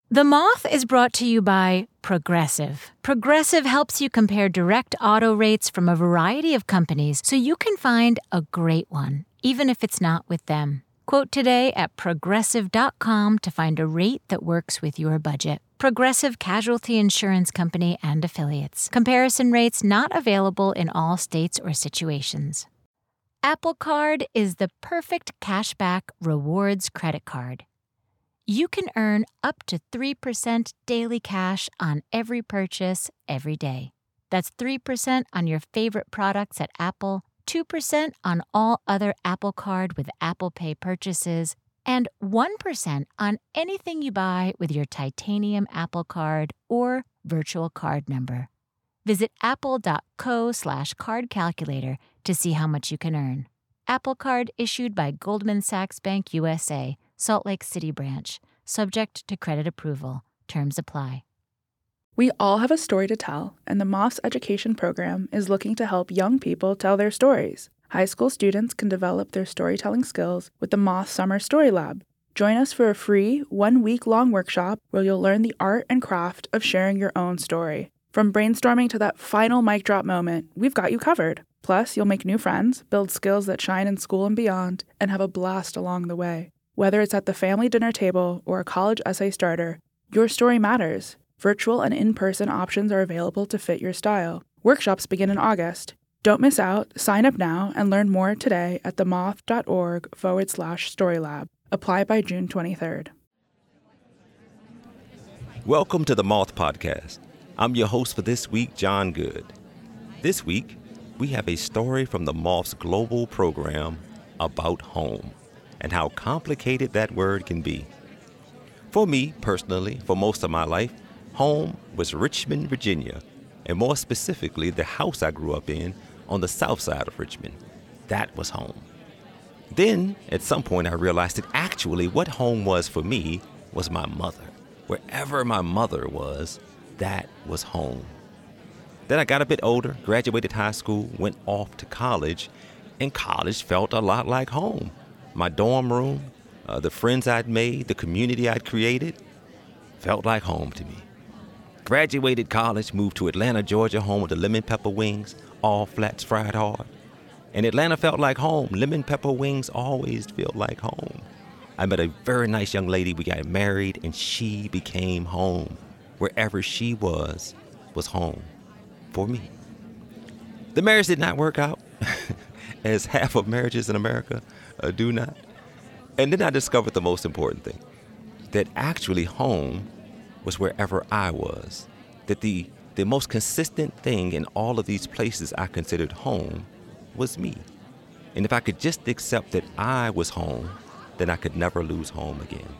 The Moth is brought to you by Progressive. Progressive helps you compare direct auto rates from a variety of companies so you can find a great one, even if it's not with them. Quote today at Progressive.com to find a rate that works with your budget. Progressive Casualty Insurance Company and Affiliates. Comparison rates not available in all states or situations. Apple Card is the perfect cashback rewards credit card. You can earn up to 3% daily cash on every purchase every day. That's 3% on your favorite products at Apple, 2% on all other Apple Card with Apple Pay purchases, and 1% on anything you buy with your titanium Apple Card or virtual card number. Visit apple.co/card calculator to see how much you can earn. Apple Card issued by Goldman Sachs Bank USA, Salt Lake City branch. Subject to credit approval. Terms apply. We all have a story to tell, and the Moth's education program is looking to help young people tell their stories. High school students can develop their storytelling skills with the Moth Summer Story Lab. Join us for a free 1-week-long workshop where you'll learn the art and craft of sharing your own story. From brainstorming to that final mic drop moment, we've got you covered. Plus, you'll make new friends, build skills that shine in school and beyond, and have a blast along the way. Whether it's at the family dinner table or a college essay starter, your story matters. Virtual and in-person options are available to fit your style. Workshops begin in August. Don't miss out. Sign up now and learn more today at themoth.org/storylab. Apply by June 23rd. Welcome to the Moth Podcast. I'm your host for this week, John Good. This week, we have a story from the Moth's global program about home and how complicated that word can be. For me, personally, for most of my life, home was Richmond, Virginia, and more specifically, the house I grew up in on the south side of Richmond. That was home. Then, at some point, I realized that actually what home was for me was my mother. Wherever my mother was, that was home. Then I got a bit older, graduated high school, went off to college, and college felt a lot like home. My dorm room, the friends I'd made, the community I'd created, felt like home to me. Graduated college, moved to Atlanta, Georgia, home of the lemon pepper wings, all flats fried hard. And Atlanta felt like home. Lemon pepper wings always feel like home. I met a very nice young lady. We got married, and she became home. Wherever she was home for me. The marriage did not work out, as half of marriages in America do not. And then I discovered the most important thing, that actually home was wherever I was. That the most consistent thing in all of these places I considered home was me. And if I could just accept that I was home, then I could never lose home again.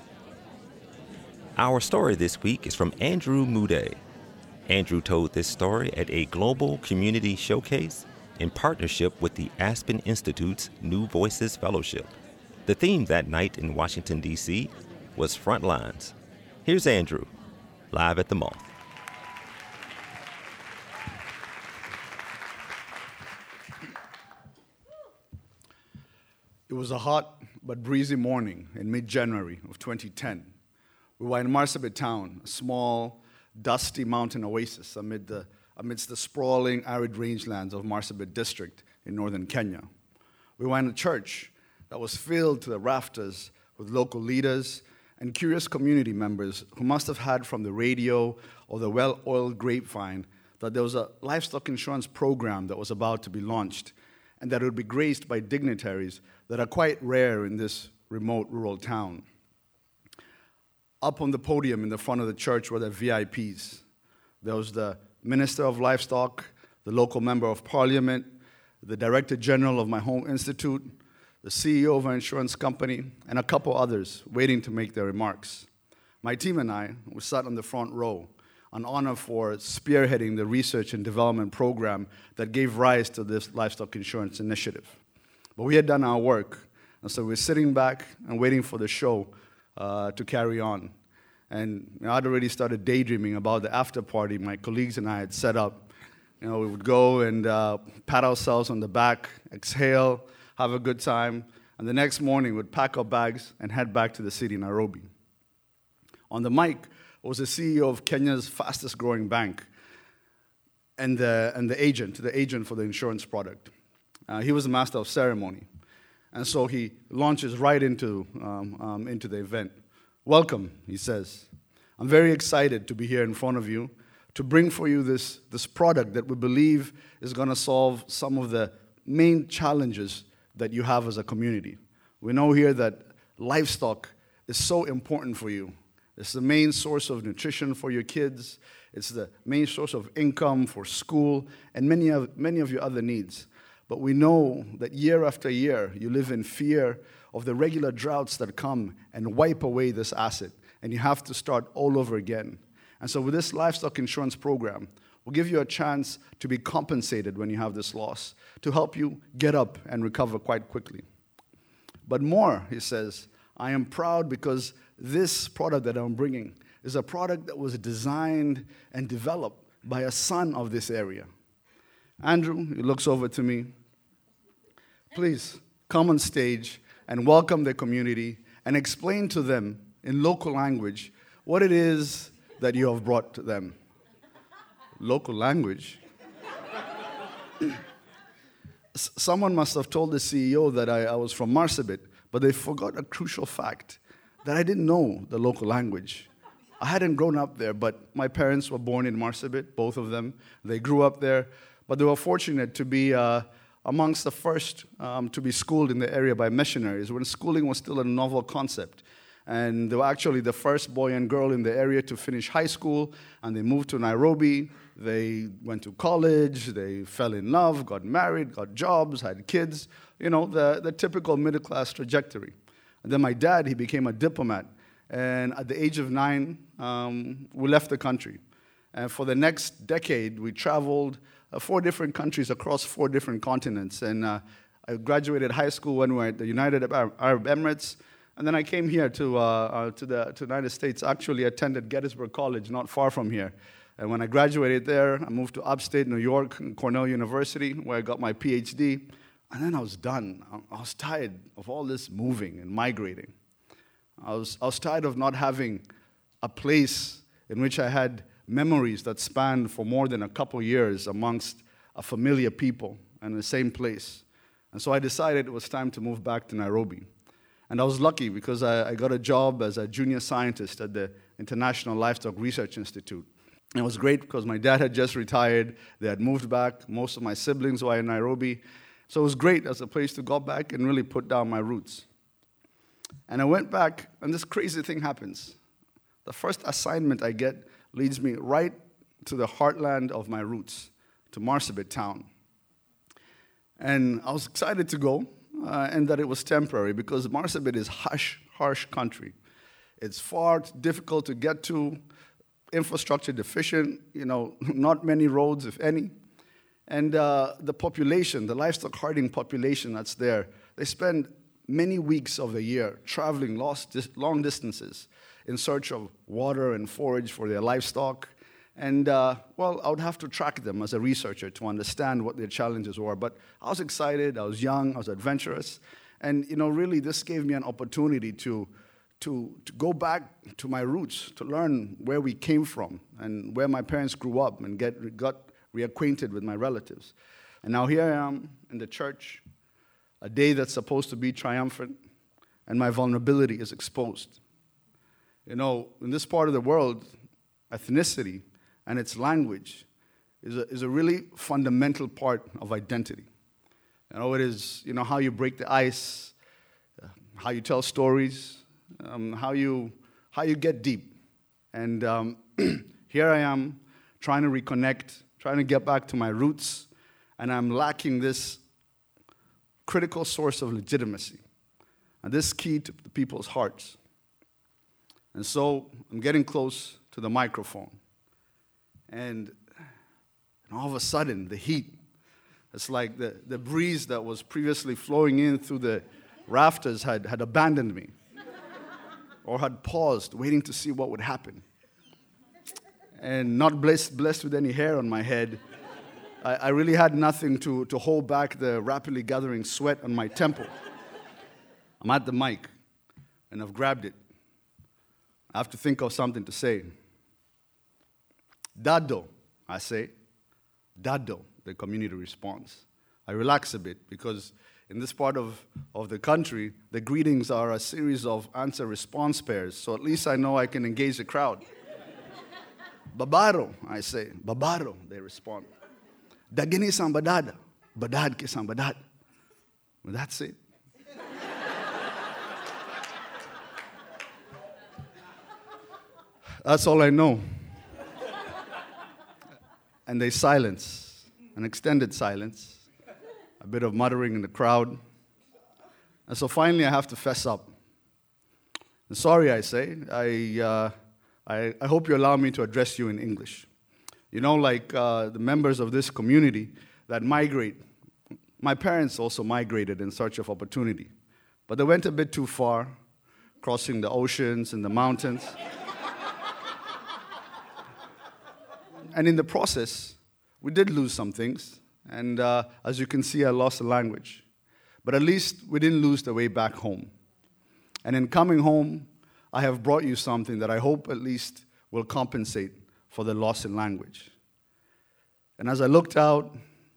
Our story this week is from Andrew Mude. Andrew told this story at a global community showcase in partnership with the Aspen Institute's New Voices Fellowship. The theme that night in Washington, D.C. was Frontlines. Here's Andrew, live at the Moth. It was a hot but breezy morning in mid-January of 2010. We were in Marsabit town, a small, dusty mountain oasis amidst the sprawling, arid rangelands of Marsabit district in northern Kenya. We were in a church that was filled to the rafters with local leaders and curious community members who must have had from the radio or the well-oiled grapevine that there was a livestock insurance program that was about to be launched and that it would be graced by dignitaries that are quite rare in this remote rural town. Up on the podium in the front of the church were the VIPs. There was the Minister of Livestock, the local Member of Parliament, the Director General of my home institute, the CEO of our insurance company, and a couple others waiting to make their remarks. My team and I were sat on the front row, an honor for spearheading the research and development program that gave rise to this livestock insurance initiative. But we had done our work, and so we were sitting back and waiting for the show to carry on. And I'd already started daydreaming about the after party my colleagues and I had set up. We would go and pat ourselves on the back, exhale, have a good time, and the next morning we'd pack our bags and head back to the city, Nairobi. On the mic was the CEO of Kenya's fastest growing bank and the agent for the insurance product. He was the master of ceremony. And so he launches right into the event. Welcome, he says. I'm very excited to be here in front of you to bring for you this product that we believe is going to solve some of the main challenges that you have as a community. We know here that livestock is so important for you. It's the main source of nutrition for your kids. It's the main source of income for school and many of your other needs. But we know that year after year, you live in fear of the regular droughts that come and wipe away this asset, and you have to start all over again. And so with this livestock insurance program, we'll give you a chance to be compensated when you have this loss, to help you get up and recover quite quickly. But more, he says, I am proud because this product that I'm bringing is a product that was designed and developed by a son of this area. Andrew, he looks over to me. Please come on stage and welcome the community and explain to them in local language what it is that you have brought to them. Local language? Someone must have told the CEO that I was from Marsabit, but they forgot a crucial fact, that I didn't know the local language. I hadn't grown up there, but my parents were born in Marsabit, both of them. They grew up there, but they were fortunate to be amongst the first to be schooled in the area by missionaries, when schooling was still a novel concept. And they were actually the first boy and girl in the area to finish high school, and they moved to Nairobi. They went to college, they fell in love, got married, got jobs, had kids, the typical middle-class trajectory. And then my dad, he became a diplomat, and at the age of 9, we left the country. And for the next decade, we traveled 4 different countries across 4 different continents. And I graduated high school when we were at the United Arab Emirates. And then I came here to the United States, actually attended Gettysburg College, not far from here. And when I graduated there, I moved to upstate New York, Cornell University, where I got my PhD. And then I was done. I was tired of all this moving and migrating. I was tired of not having a place in which I had memories that spanned for more than a couple years amongst a familiar people and the same place. And so I decided it was time to move back to Nairobi. And I was lucky because I got a job as a junior scientist at the International Livestock Research Institute. And it was great because my dad had just retired. They had moved back. Most of my siblings were in Nairobi. So it was great as a place to go back and really put down my roots. And I went back, and this crazy thing happens. The first assignment I get leads me right to the heartland of my roots, to Marsabit town. And I was excited to go, and that it was temporary, because Marsabit is harsh country. It's far too difficult to get to, infrastructure deficient, not many roads, if any. And the population, the livestock herding population that's there, they spend many weeks of the year traveling long distances in search of water and forage for their livestock. And, I would have to track them as a researcher to understand what their challenges were. But I was excited, I was young, I was adventurous. And, really, this gave me an opportunity to go back to my roots, to learn where we came from and where my parents grew up and got reacquainted with my relatives. And now here I am in the church, a day that's supposed to be triumphant, and my vulnerability is exposed. In this part of the world, ethnicity and its language is a really fundamental part of identity. It is, how you break the ice, how you tell stories, how you get deep. And here I am trying to reconnect, trying to get back to my roots, and I'm lacking this critical source of legitimacy, and this key to the people's hearts. And so I'm getting close to the microphone, and all of a sudden, the heat, it's like the breeze that was previously flowing in through the rafters had abandoned me, or had paused, waiting to see what would happen. And not blessed with any hair on my head, I really had nothing to hold back the rapidly gathering sweat on my temple. I'm at the mic, and I've grabbed it. I have to think of something to say. Dado, I say. Dado, the community responds. I relax a bit because in this part of the country, the greetings are a series of answer-response pairs, so at least I know I can engage the crowd. Babaro, I say. Babaro, they respond. Dagini sambadada. Badad ke sambadad. Well, that's it. That's all I know. And there's silence, an extended silence, a bit of muttering in the crowd. And so finally I have to fess up. And sorry, I say. I hope you allow me to address you in English. You know, like the members of this community that migrate, my parents also migrated in search of opportunity. But they went a bit too far, crossing the oceans and the mountains. And in the process, we did lose some things. And as you can see, I lost the language. But at least we didn't lose the way back home. And in coming home, I have brought you something that I hope at least will compensate for the loss in language. And as I looked out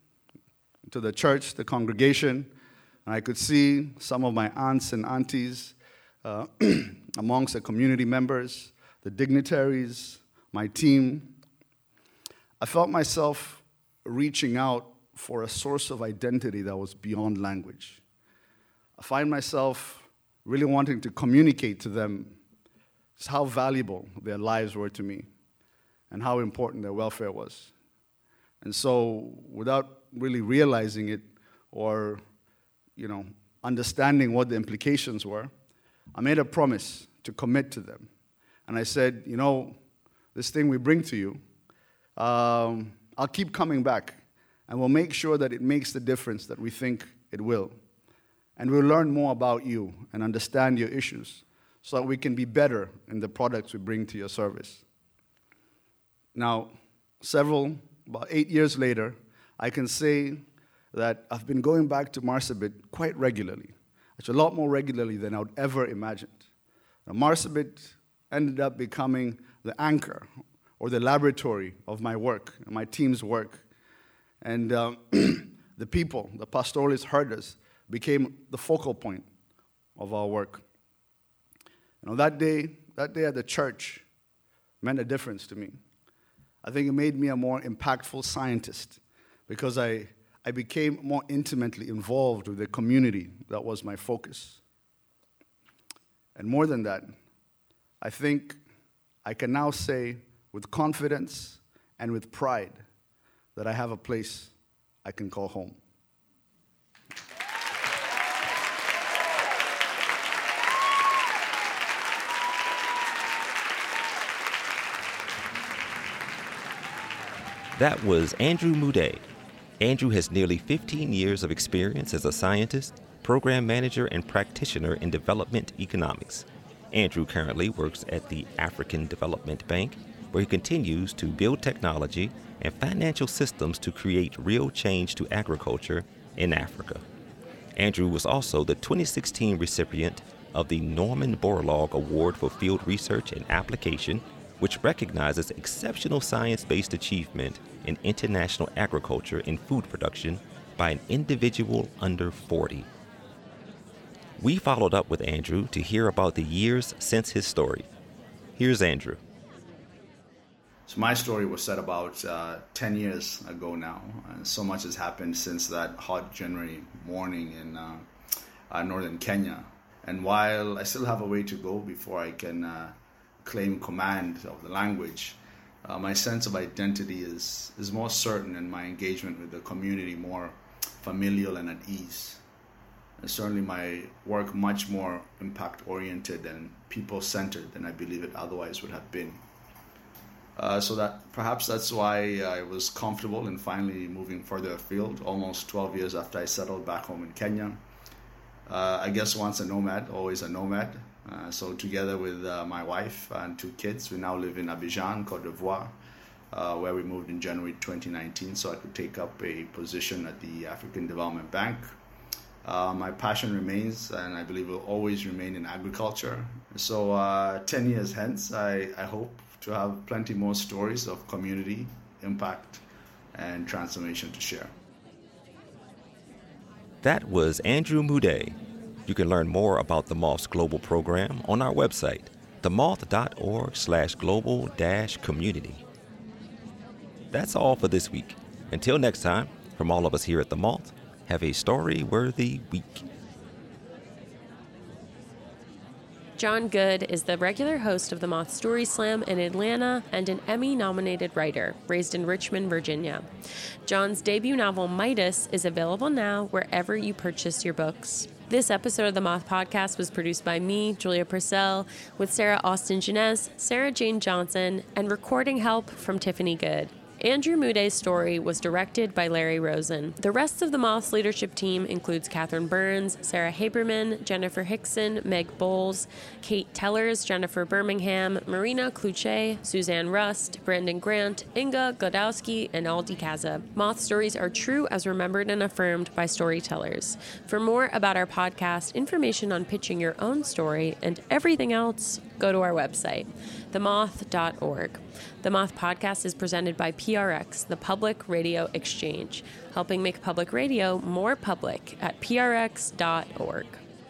to the church, the congregation, and I could see some of my aunts and aunties amongst the community members, the dignitaries, my team, I felt myself reaching out for a source of identity that was beyond language. I find myself really wanting to communicate to them just how valuable their lives were to me and how important their welfare was. And so, without really realizing it or, understanding what the implications were, I made a promise to commit to them. And I said, this thing we bring to you, I'll keep coming back, and we'll make sure that it makes the difference that we think it will. And we'll learn more about you and understand your issues so that we can be better in the products we bring to your service. Now, about 8 years later, I can say that I've been going back to Marsabit quite regularly. Actually, a lot more regularly than I would ever imagined. Now, Marsabit ended up becoming the anchor or the laboratory of my work, and my team's work. And the people, the pastoralist herders, became the focal point of our work. That day at the church meant a difference to me. I think it made me a more impactful scientist because I became more intimately involved with the community that was my focus. And more than that, I think I can now say with confidence and with pride that I have a place I can call home. That was Andrew Mude. Andrew has nearly 15 years of experience as a scientist, program manager, and practitioner in development economics. Andrew currently works at the African Development Bank, where he continues to build technology and financial systems to create real change to agriculture in Africa. Andrew was also the 2016 recipient of the Norman Borlaug Award for Field Research and Application, which recognizes exceptional science-based achievement in international agriculture and food production by an individual under 40. We followed up with Andrew to hear about the years since his story. Here's Andrew. So my story was set about 10 years ago now, and so much has happened since that hot January morning in northern Kenya. And while I still have a way to go before I can claim command of the language, my sense of identity is more certain and my engagement with the community more familial and at ease. And certainly my work much more impact-oriented and people-centered than I believe it otherwise would have been. So that perhaps that's why I was comfortable in finally moving further afield, almost 12 years after I settled back home in Kenya. I guess once a nomad, always a nomad. So together with my wife and 2 kids, we now live in Abidjan, Côte d'Ivoire, where we moved in January 2019 so I could take up a position at the African Development Bank. My passion remains, and I believe will always remain, in agriculture. So 10 years hence, I hope to have plenty more stories of community impact and transformation to share. That was Andrew Mude. You can learn more about the Moth's global program on our website, themoth.org/global-community. That's all for this week. Until next time, from all of us here at The Moth, have a story-worthy week. John Good is the regular host of the Moth Story Slam in Atlanta and an Emmy-nominated writer, raised in Richmond, Virginia. John's debut novel, Midas, is available now wherever you purchase your books. This episode of the Moth Podcast was produced by me, Julia Purcell, with Sarah Austin-Jeunesse, Sarah Jane Johnson, and recording help from Tiffany Good. Andrew Mude's story was directed by Larry Rosen. The rest of the Moth's leadership team includes Catherine Burns, Sarah Haberman, Jennifer Hickson, Meg Bowles, Kate Tellers, Jennifer Birmingham, Marina Kluche, Suzanne Rust, Brandon Grant, Inga Godowski, and Aldi Kaza. Moth stories are true as remembered and affirmed by storytellers. For more about our podcast, information on pitching your own story, and everything else, go to our website, themoth.org. The Moth Podcast is presented by PRX, the Public Radio Exchange, helping make public radio more public at prx.org.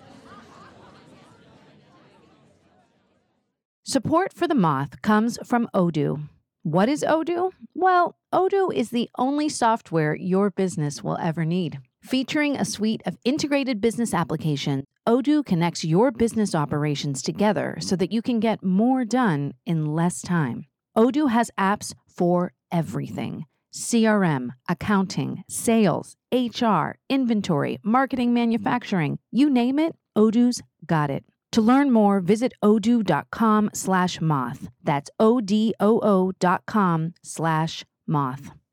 Support for The Moth comes from Odoo. What is Odoo? Well, Odoo is the only software your business will ever need. Featuring a suite of integrated business applications, Odoo connects your business operations together so that you can get more done in less time. Odoo has apps for everything: CRM, accounting, sales, HR, inventory, marketing, manufacturing. You name it, Odoo's got it. To learn more, visit odoo.com/moth. That's odoo.com/moth.